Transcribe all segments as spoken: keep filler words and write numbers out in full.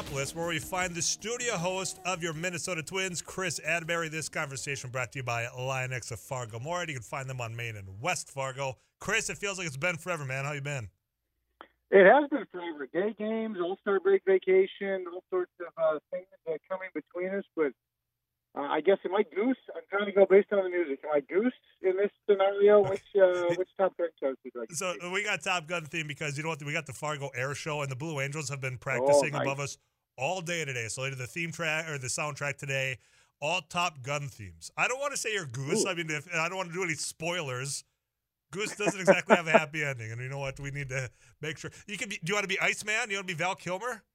Minneapolis, where we find the studio host of your Minnesota Twins, Chris Atterbury. This conversation brought to you by Lionex of Fargo-Moorhead. You can find them on Main and West Fargo. Chris, it feels like it's been forever, man. How you been? It has been forever. Day games, All-Star break vacation, all sorts of uh, things uh, coming between us. But uh, I guess, am I goose? I'm trying to go based on the music. Am I goose in this scenario? Which uh, which Top Gun shows do I get So to? we got Top Gun theme because, you know what, we got the Fargo Air Show, and the Blue Angels have been practicing Oh, nice. above us all day today. So they did the theme track or the soundtrack today, all Top Gun themes. I don't want to say you're goose. Ooh. I mean, if, I don't want to do any spoilers. Goose doesn't exactly have a happy ending, and you know what? We need to make sure. You can be. Do you want to be Iceman? You want to be Val Kilmer?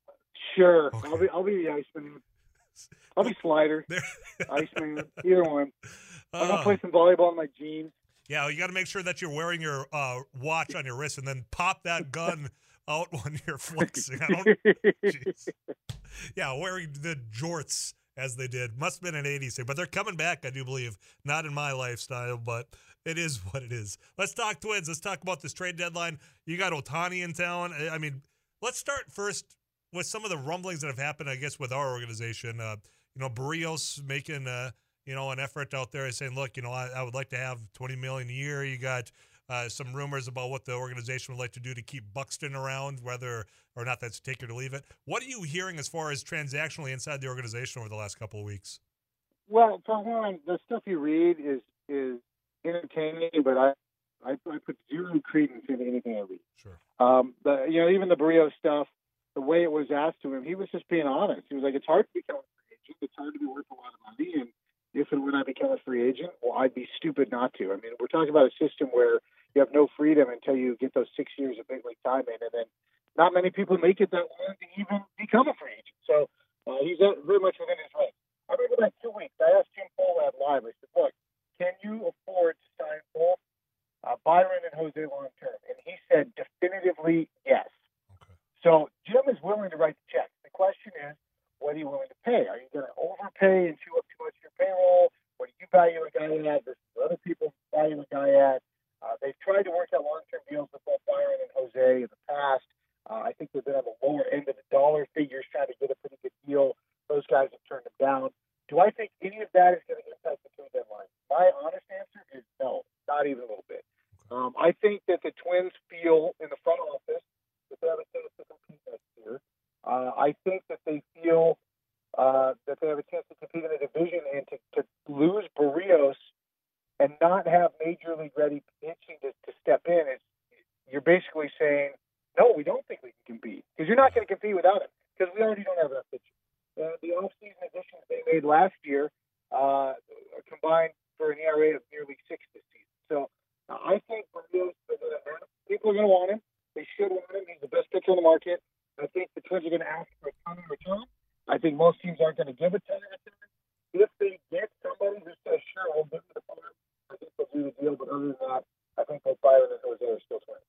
Sure. Okay. I'll be I'll be the Iceman. I'll be Slider, There. Iceman, either one. I'm going Oh. to play some volleyball in my jeans. Yeah, you got to make sure that you're wearing your uh, watch on your wrist, and then pop that gun out when you're flexing. I don't. Jeez. Yeah, wearing the jorts as they did. Must have been an eighties thing, but they're coming back, I do believe. Not in my lifestyle, but it is what it is. Let's talk Twins. Let's talk about this trade deadline. You got Ohtani in town. I mean, let's start first with some of the rumblings that have happened, I guess, with our organization. Uh, you know, Barrios making, uh, you know, an effort out there saying, look, you know, I, I would like to have twenty million dollars a year. You got uh, some rumors about what the organization would like to do to keep Buxton around, whether or not that's take it or leave it. What are you hearing as far as transactionally inside the organization over the last couple of weeks? Well, for one, the stuff you read is is entertaining, but I I, I put zero credence into anything I read. Sure. Um, the you know even the Brio stuff, the way it was asked to him, he was just being honest. He was like, "It's hard to become a free agent. It's hard to be worth a lot of money, and if and when I become a free agent, well, I'd be stupid not to." I mean, we're talking about a system where you have no freedom until you get those six years of big league time in, and then not many people make it that long to even become a free agent. So uh, he's uh, very much within his right. I remember that two weeks. I asked Jim Pollard live. I said, "Look, can you afford to sign both uh, Byron and Jose long term?" And he said definitively yes. Okay. So Jim is willing to write the check. The question is, what are you willing to pay? Are you going to overpay and chew up too much of your payroll? What do you value a guy at versus what other people value a guy at? Uh, they've tried to work out long-term deals with both Byron and Jose in the past. Uh, I think they've been on the lower end of the dollar figures trying to get a pretty good deal. Those guys have turned them down. Do I think any of that is going to impact the trade deadline? My honest answer is no, not even a little bit. Um, I think that the Twins feel in the front office that they have a chance to compete next year. Uh, I think that they feel uh, that they have a chance to compete in the division, and to, to lose Barrios and not have major league ready pitching to, to step in is you're basically saying, no, we don't think we can compete, because you're not going to compete without him, because we already don't have enough pitching. Uh, the offseason additions they made last year uh, combined for an E R A of nearly six this season. So uh, I think Barrios, people are going to want him. They should want him. He's the best pitcher in the market. I think the Twins are going to ask for a ton in return. I think most teams aren't going to give a ton in return. If they get somebody who says, sure, we'll give you the farm, I think they'll do the deal. But other than that, I think both Byron and Jose are still Twins.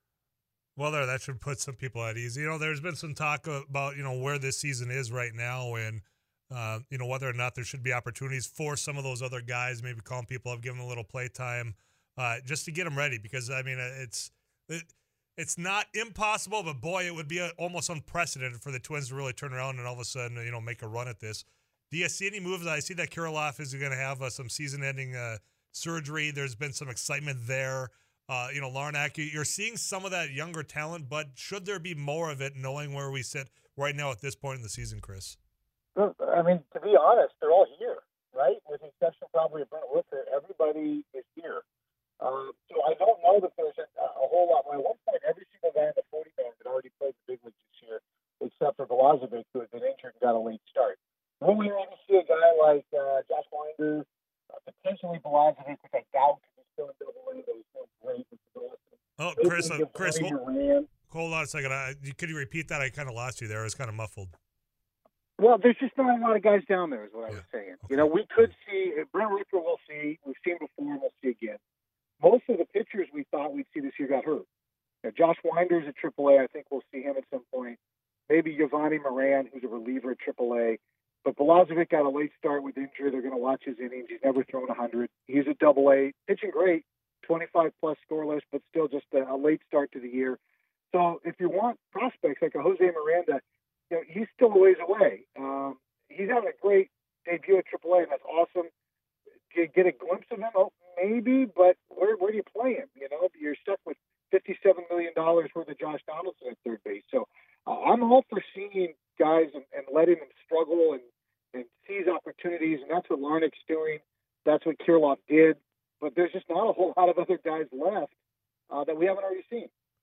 Well, there, that should put some people at ease. You know, there's been some talk about, you know, where this season is right now and, uh, you know, whether or not there should be opportunities for some of those other guys, maybe calling people up, giving them a little play time, uh, just to get them ready. Because, I mean, it's it, it's not impossible, but, boy, it would be a, almost unprecedented for the Twins to really turn around and all of a sudden, you know, make a run at this. Do you see any moves? I see that Kirilloff is going to have uh, some season-ending uh, surgery. There's been some excitement there. Uh, you know, Larnack, you're seeing some of that younger talent, but should there be more of it, knowing where we sit right now at this point in the season, Chris? Well, I mean, to be honest, they're all here, right? With the exception probably of Brent Rooker, everybody is here. Um, so I don't know that there's a, a whole lot. At one point, every single guy in the forty man had already played the big leagues this year, except for Velozovic, who had been injured and got a late start. When we even see a guy like uh, Josh Winder, uh, potentially Velozovic, which I doubt because he's still in double A, but he's still great with the Boston. Oh, Chris, uh, Chris, hold, hold on a second. I, could you repeat that? I kind of lost you there. It was kind of muffled. Well, there's just not a lot of guys down there, is what I Yeah. was saying. Okay. You know, we could see Brent Rooker. We'll see. We've seen before. We'll see again. Most of the pitchers we thought we'd see this year got hurt. You know, Josh Winder's at triple A. I think we'll see him at some point. Maybe Giovanni Moran, who's a reliever at triple A. But Velozovic got a late start with injury. They're going to watch his innings. He's never thrown one hundred. He's at double A, pitching great, twenty-five plus scoreless, but still just a, a late start to the year. So if you want prospects like a Jose Miranda, you know, he's still a ways away. Um, he's having a great debut at triple A, and that's awesome. Do you get a glimpse of him? Oh, maybe, but where, where do you play him? You know, you're stuck with fifty-seven million dollars worth of Josh Donaldson at third base. So uh, I'm all for seeing guys and, and letting them struggle and, and seize opportunities, and that's what Larnach's doing. That's what Kirilloff did. But there's just not a whole lot of other guys left uh, that we haven't already seen.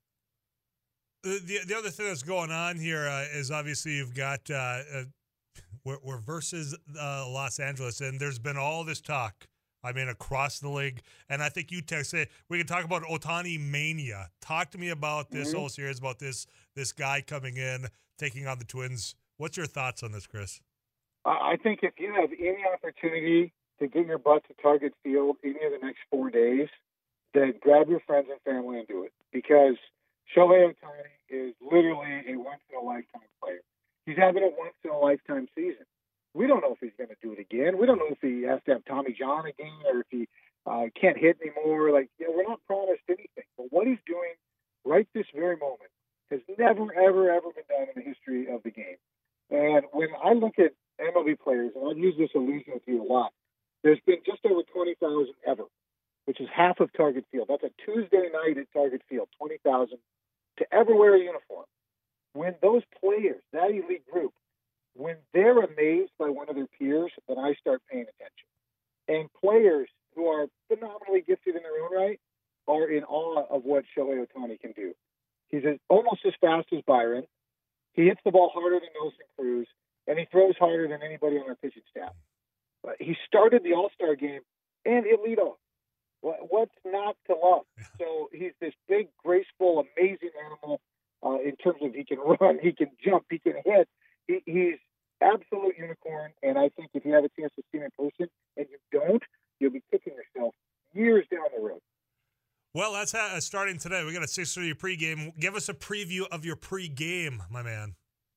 The, the, the other thing that's going on here uh, is obviously you've got uh, uh, we're, we're versus uh, Los Angeles, and there's been all this talk, I mean, across the league. And I think you text say we can talk about Ohtani mania. Talk to me about this Mm-hmm. whole series, about this this guy coming in, taking on the Twins. What's your thoughts on this, Chris? I think if you have any opportunity to get your butt to Target Field any of the next four days, then grab your friends and family and do it. Because Shohei Ohtani is literally a once-in-a-lifetime player. He's having a once-in-a-lifetime season. We don't know if he's going to do it again. We don't know if he has to have Tommy John again or if he uh, can't hit anymore. Like, you know, we're not promised anything. But what he's doing right this very moment has never, ever, ever been done in the history of the game. And when I look at M L B players, and I've used this illusion with you a lot, there's been just over twenty thousand ever, which is half of Target Field. That's a Tuesday night at Target Field, twenty thousand to ever wear a uniform. When those players, that elite group, when they're amazed by one of their peers, then I start paying attention. And players who are phenomenally gifted in their own right are in awe of what Shohei Ohtani can do. He's as, almost as fast as Byron. He hits the ball harder than Nelson Cruz, and he throws harder than anybody on our pitching staff. But he started the All-Star game and hit leadoff. What's not to love? So he's this big, graceful, amazing animal uh, in terms of he can run, he can jump, he can hit. He, he's absolute unicorn, and I think if you have a chance to see him in person and you don't, you'll be kicking yourself years down the road. Well, that's uh, starting today. We got a six thirty pregame. Give us a preview of your pregame, my man.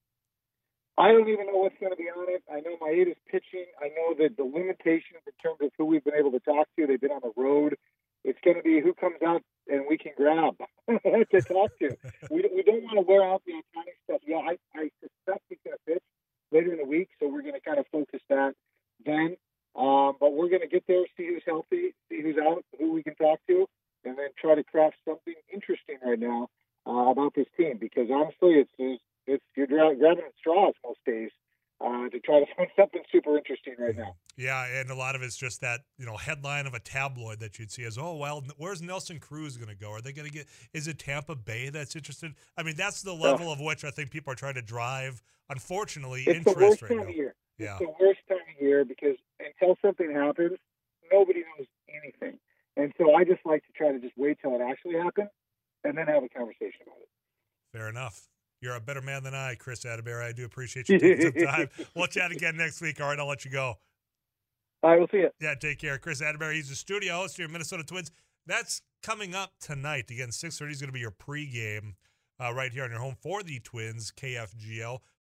I don't even know what's going to be on it. I know Maeda's pitching. I know that the limitations in terms of who we've been able to talk to, they've been on the road. It's going to be who comes out and we can grab to talk to. We, we don't want to wear out the Ohtani stuff. Yeah, I, I suspect he's going to pitch later in the week, so we're going to kind of focus that then. Um, but we're going to get there, see who's healthy, see who's out, who we can talk to, and then try to craft something interesting right now uh, about this team. Because honestly, it's, it's It's you're grabbing at straws most days uh, to try to find something super interesting right now. Yeah, and a lot of it's just that, you know, headline of a tabloid that you'd see as, oh, well, where's Nelson Cruz going to go? Are they going to get – is it Tampa Bay that's interested? I mean, that's the level of which I think people are trying to drive, unfortunately, it's interest the worst right time now. Of year. Yeah. It's the worst time of year because until something happens, nobody knows anything. And so I just like to try to just wait till it actually happens and then have a conversation about it. Fair enough. You're a better man than I, Chris Atterbury. I do appreciate you taking some time. We'll chat again next week. All right, I'll let you go. All right, we'll see you. Yeah, take care. Chris Atterbury, he's the studio host here at Minnesota Twins. That's coming up tonight. Again, six thirty is going to be your pregame uh, right here on your home for the Twins, K F G L.